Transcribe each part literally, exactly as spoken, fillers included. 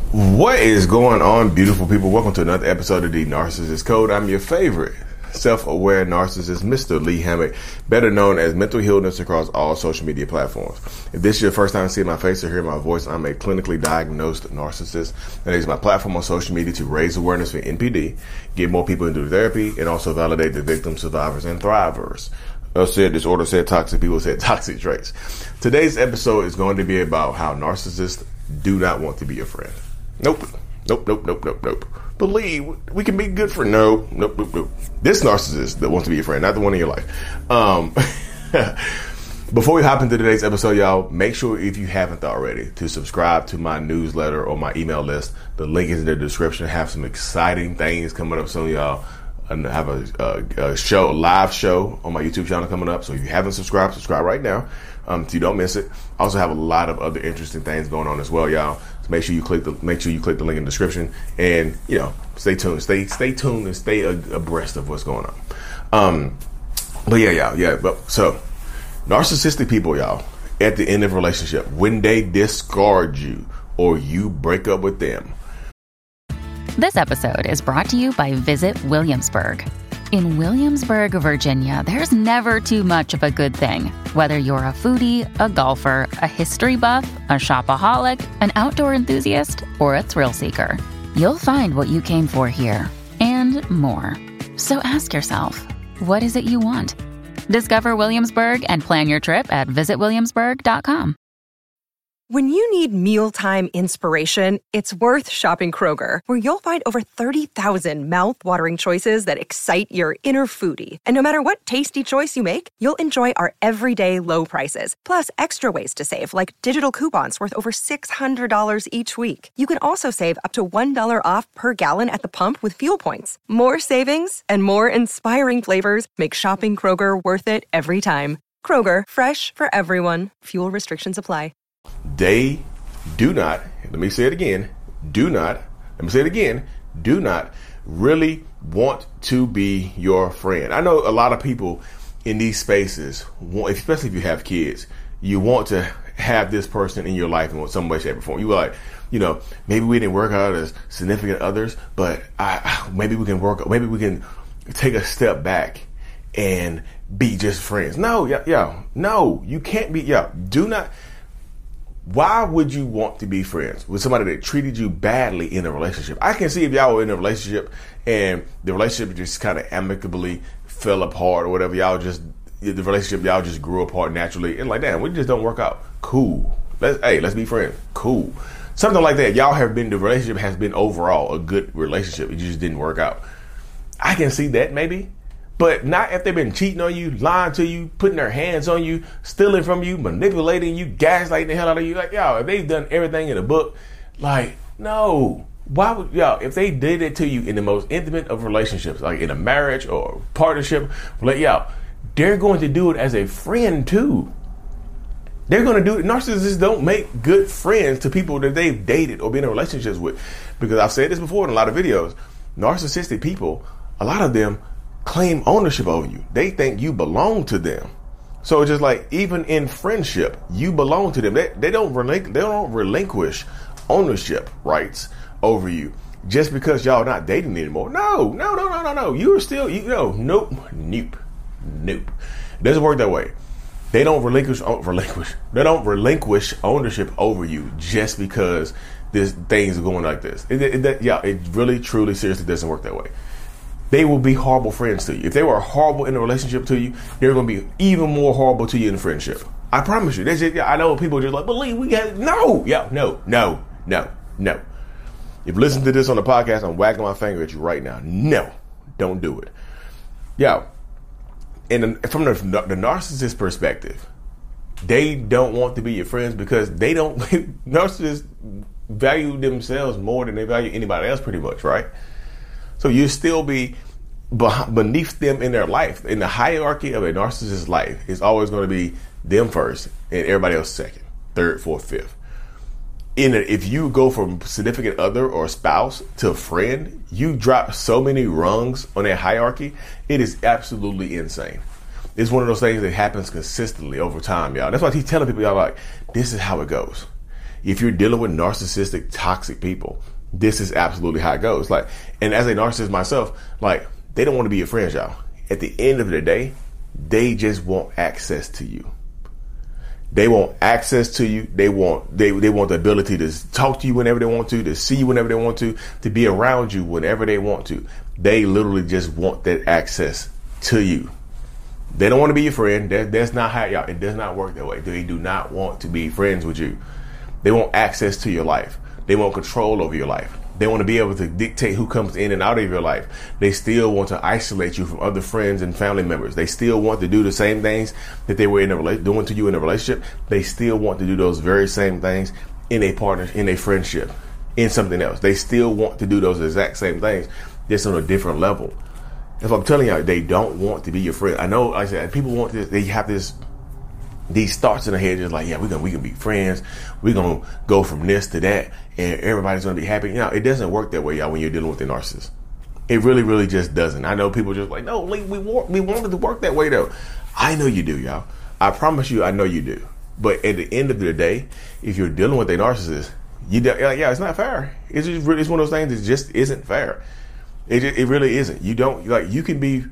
What is going on, beautiful people? Welcome to another episode of The Narcissist Code. I'm your favorite self-aware narcissist, Mister Lee Hammock, better known as Mental Healness across all social media platforms. If this is your first time seeing my face or hearing my voice, I'm a clinically diagnosed narcissist. And I use my platform on social media to raise awareness for N P D, get more people into therapy, and also validate the victims, survivors, and thrivers. I said disorder, said toxic people, said toxic traits. Today's episode is going to be about how narcissists do not want to be your friend. Nope. Nope, nope, nope, nope, nope. Believe we can be good for no, nope, nope, nope. This narcissist that wants to be your friend, not the one in your life. Um, before we hop into today's episode, y'all, make sure if you haven't already to subscribe to my newsletter or my email list. The link is in the description. I have some exciting things coming up soon, y'all. I have a, a, a show, a live show on my YouTube channel coming up. So if you haven't subscribed, subscribe right now um, so you don't miss it. I also have a lot of other interesting things going on as well, y'all. So make sure you click the make sure you click the link in the description, and you know, stay tuned, stay stay tuned, and stay abreast of what's going on. Um, but yeah, y'all, yeah. But so narcissistic people, y'all, at the end of a relationship, when they discard you or you break up with them. This episode is brought to you by Visit Williamsburg. In Williamsburg, Virginia, there's never too much of a good thing. Whether you're a foodie, a golfer, a history buff, a shopaholic, an outdoor enthusiast, or a thrill seeker, you'll find what you came for here and more. So ask yourself, what is it you want? Discover Williamsburg and plan your trip at visit williamsburg dot com. When you need mealtime inspiration, it's worth shopping Kroger, where you'll find over thirty thousand mouth-watering choices that excite your inner foodie. And no matter what tasty choice you make, you'll enjoy our everyday low prices, plus extra ways to save, like digital coupons worth over six hundred dollars each week. You can also save up to one dollar off per gallon at the pump with fuel points. More savings and more inspiring flavors make shopping Kroger worth it every time. Kroger, fresh for everyone. Fuel restrictions apply. They do not, let me say it again, do not, let me say it again, do not really want to be your friend. I know a lot of people in these spaces, especially if you have kids, you want to have this person in your life in some way, shape, or form. You were like, you know, maybe we didn't work out as significant others, but I, maybe we can work, maybe we can take a step back and be just friends. No, yeah, yeah, no, you can't be, yeah, do not. Why would you want to be friends with somebody that treated you badly in a relationship? I can see if y'all were in a relationship and the relationship just kind of amicably fell apart or whatever. Y'all just, the relationship, y'all just grew apart naturally. And like, damn, we just don't work out. Cool. Let's, hey, let's be friends. Cool. Something like that. Y'all have been, the relationship has been overall a good relationship. It just didn't work out. I can see that maybe. But not if they've been cheating on you, lying to you, putting their hands on you, stealing from you, manipulating you, gaslighting the hell out of you. Like, y'all, if they've done everything in the book, like, no. Why would, y'all, if they did it to you in the most intimate of relationships, like in a marriage or a partnership, like, y'all, they're going to do it as a friend too. They're going to do it. Narcissists don't make good friends to people that they've dated or been in relationships with. Because I've said this before in a lot of videos. Narcissistic people, a lot of them claim ownership over you. They think you belong to them. So just like even in friendship, you belong to them. They, they don't relinqu- they don't relinquish ownership rights over you just because y'all not dating anymore. No, no, no, no, no, no. You're still, you know, nope, nope, nope. It doesn't work that way. They don't relinquish, oh, relinquish. They don't relinquish ownership over you just because this things are going like this. It, it, it, yeah, it really, truly, seriously doesn't work that way. They will be horrible friends to you. If they were horrible in a relationship to you, they're going to be even more horrible to you in a friendship. I promise you. That's just, I know people are just like, believe we got, no, yeah, no, no, no, no. If you listen to this on the podcast, I'm wagging my finger at you right now. No, don't do it. Yeah. And from the, the narcissist perspective, they don't want to be your friends because they don't, narcissists value themselves more than they value anybody else pretty much, right? So you still be beneath them in their life. In the hierarchy of a narcissist's life, it's always going to be them first and everybody else second, third, fourth, fifth. In a, if you go from significant other or spouse to friend, you drop so many rungs on that hierarchy. It is absolutely insane. It's one of those things that happens consistently over time, y'all. That's why I keep telling people, y'all, like, this is how it goes. if you're dealing with narcissistic, toxic people, this is absolutely how it goes. Like, and as a narcissist myself, like, they don't want to be your friends, y'all. At the end of the day, they just want access to you. They want access to you. They want they they want the ability to talk to you whenever they want to, to see you whenever they want to, to be around you whenever they want to. They literally just want that access to you. They don't want to be your friend. That, that's not how y'all. It does not work that way. They do not want to be friends with you. They want access to your life. They want control over your life. They want to be able to dictate who comes in and out of your life. They still want to isolate you from other friends and family members. They still want to do the same things that they were in a rela- doing to you in a relationship. They still want to do those very same things in a partner, in a friendship, in something else. They still want to do those exact same things, just on a different level. If I'm telling you, they don't want to be your friend. I know, like I said, people want this. They have this. These thoughts in their head, just like, yeah, we're gonna we can be friends. We're gonna go from this to that, and everybody's gonna be happy. You know, it doesn't work that way, y'all. When you're dealing with a narcissist, it really, really just doesn't. I know people just like, no, we want we want it to work that way, though. I know you do, y'all. I promise you, I know you do. But at the end of the day, if you're dealing with a narcissist, you like, yeah, it's not fair. It's just really, it's one of those things that just isn't fair. It just, it really isn't. You don't like you can be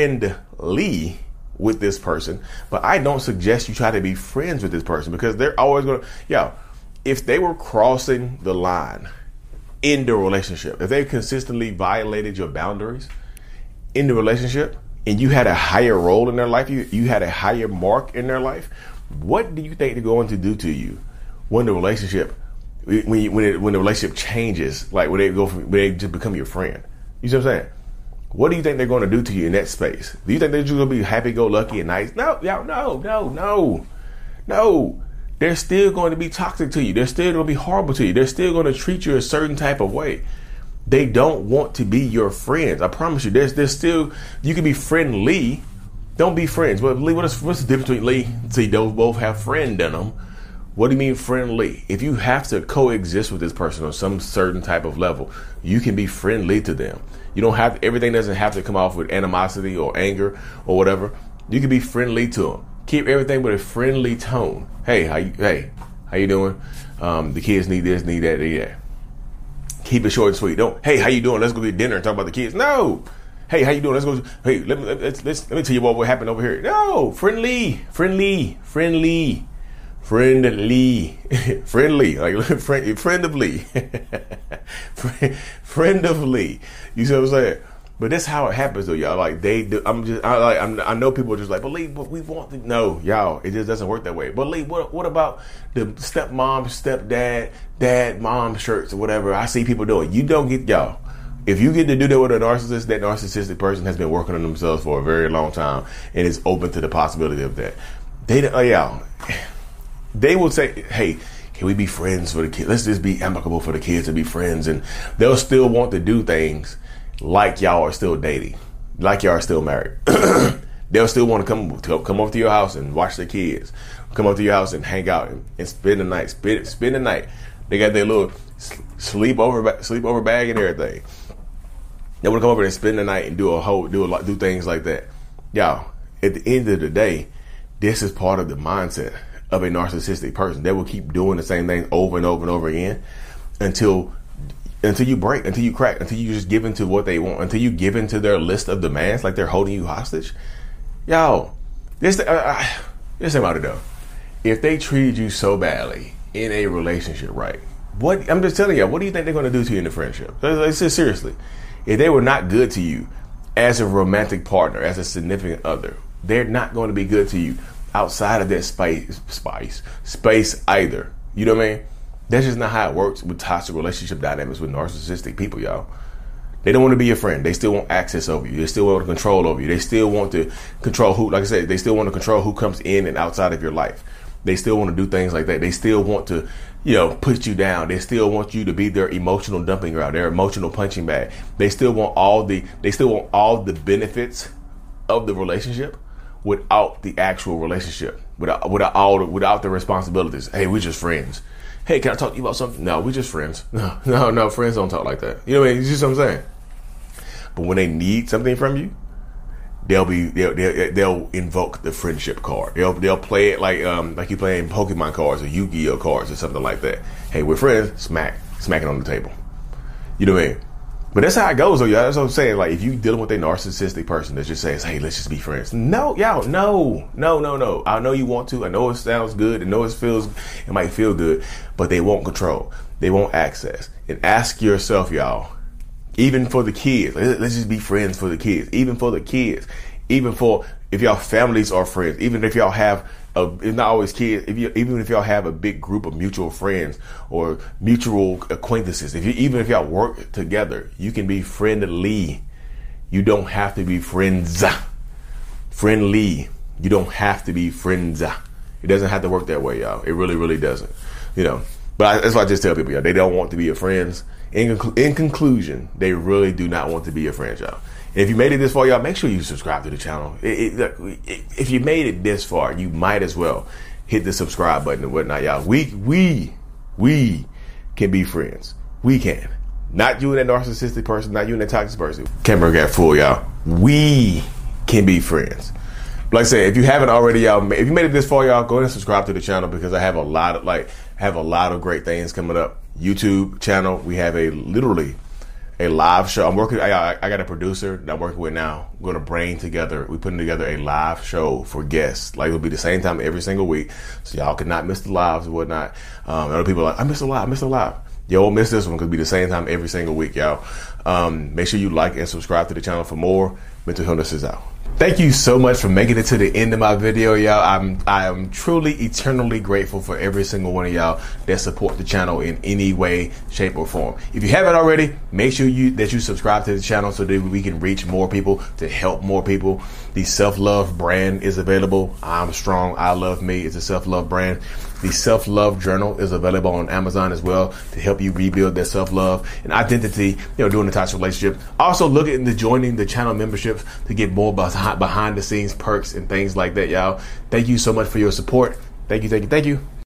friendly with this person, but I don't suggest you try to be friends with this person, because they're always going to, yeah, if they were crossing the line in the relationship, if they consistently violated your boundaries in the relationship, and you had a higher role in their life, you, you had a higher mark in their life, what do you think they're going to do to you when the relationship, when you, when it, when the relationship changes, like when they go from, when they just become your friend? You see what I'm saying? What do you think they're going to do to you in that space? Do you think they're just going to be happy-go-lucky and nice? No, no, no, no, no, no. They're still going to be toxic to you. They're still going to be horrible to you. They're still going to treat you a certain type of way. They don't want to be your friends. I promise you. There's, there's still, you can be friendly. Don't be friends. But Lee, what is, what's the difference between Lee? See, those both have friend in them. What do you mean friendly? If you have to coexist with this person on some certain type of level, you can be friendly to them. You don't have to, everything doesn't have to come off with animosity or anger or whatever. You can be friendly to them. Keep everything with a friendly tone. Hey, how you? Hey, how you doing? Um, the kids need this, need that, need that. Keep it short and sweet. Don't. Hey, how you doing? Let's go get dinner and talk about the kids. No. Hey, how you doing? Let's go. Hey, let me let's, let's, let me tell you what what happened over here. No, friendly, friendly, friendly. Friendly, friendly, like friend, friendly, friendly. You see what I'm saying? But that's how it happens, though, y'all. Like they, do, I'm just, I like, I'm, I know people are just like, but Lee, but we want to. No, y'all, it just doesn't work that way. But Lee, what, what about the stepmom, stepdad, dad, mom shirts or whatever? I see people doing. You don't get y'all. If you get to do that with a narcissist, that narcissistic person has been working on themselves for a very long time and is open to the possibility of that. They, oh, y'all. They will say, hey, can we be friends for the kids? Let's just be amicable for the kids to be friends. And they'll still want to do things like y'all are still dating, like y'all are still married. They'll still want to come to come over to your house and watch the kids, come over to your house and hang out and, and spend the night, spend, spend the night. They got their little sleep over, sleep over bag and everything. They want to come over and spend the night and do a whole, do a lot, do things like that. Y'all, at the end of the day, this is part of the mindset of a narcissistic person. They will keep doing the same thing over and over and over again until until you break, until you crack, until you just give in to what they want, until you give in to their list of demands, like they're holding you hostage. Yo, this uh, this about it though. If they treated you so badly in a relationship, right? What I'm just telling you, what do you think they're going to do to you in the friendship? Let's just seriously, if they were not good to you as a romantic partner, as a significant other, they're not going to be good to you outside of that space, spice, space either. You know what I mean? That's just not how it works with toxic relationship dynamics with narcissistic people, y'all. They don't want to be your friend. They still want access over you. They still want to control over you. They still want to control who, like I said, they still want to control who comes in and outside of your life. They still want to do things like that. They still want to, you know, put you down. They still want you to be their emotional dumping ground, their emotional punching bag. They still want all the, they still want all the benefits of the relationship without the actual relationship, without without all the, without the responsibilities. Hey, we're just friends. Hey, can I talk to you about something? No, we're just friends. No, no, no, friends don't talk like that. You know what I mean? You see what I'm saying? But when they need something from you, they'll be they'll, they'll they'll invoke the friendship card. They'll they'll play it like um like you playing Pokemon cards or Yu-Gi-Oh cards or something like that. Hey, we're friends. Smack, smack it on the table. You know what I mean? But that's how it goes, though, y'all. That's what I'm saying. Like, if you dealing with a narcissistic person that just says, "Hey, let's just be friends," no, y'all, no, no, no, no. I know you want to. I know it sounds good. I know it feels, it might feel good, but they won't control. They won't access. And ask yourself, y'all. Even for the kids, let's just be friends for the kids. Even for the kids, even for if y'all families are friends, even if y'all have. Uh, it's not always kids. If you, even if y'all have a big group of mutual friends or mutual acquaintances, if you, even if y'all work together, you can be friendly. You don't have to be friends. Friendly. You don't have to be friends. It doesn't have to work that way, y'all. It really, really doesn't. You know. But I, that's why I just tell people, y'all. They don't want to be your friends. In, in conclusion, they really do not want to be your friends, y'all. If you made it this far, y'all, make sure you subscribe to the channel. It, it, it, if you made it this far, you might as well hit the subscribe button and whatnot, y'all. We, we, we can be friends. We can. Not you and that narcissistic person, not you and that toxic person. Camera got full, y'all. We can be friends. Like I said, if you haven't already, y'all, if you made it this far, y'all, go ahead and subscribe to the channel because I have a lot of, like, have a lot of great things coming up. YouTube channel, we have a literally a live show. I'm working. I, I got a producer that I'm working with now. We're gonna bring together. We're putting together a live show for guests. Like it'll be the same time every single week, so y'all cannot miss the lives and whatnot. Um, other people are like, I missed a live. I missed a live. You won't miss this one because it'll be the same time every single week, y'all. Um, make sure you like and subscribe to the channel for more. Mental Healness is out. Thank you so much for making it to the end of my video, y'all. I'm I am truly eternally grateful for every single one of y'all that support the channel in any way, shape, or form. If you haven't already, make sure you that you subscribe to the channel so that we can reach more people, to help more people. The Self-Love brand is available. I'm Strong, I Love Me. It's a self-love brand. The Self-Love Journal is available on Amazon as well to help you rebuild that self-love and identity, you know, during the toxic relationship. Also, look into joining the channel memberships to get more behind, behind the scenes perks and things like that, y'all. Thank you so much for your support. Thank you, thank you, thank you.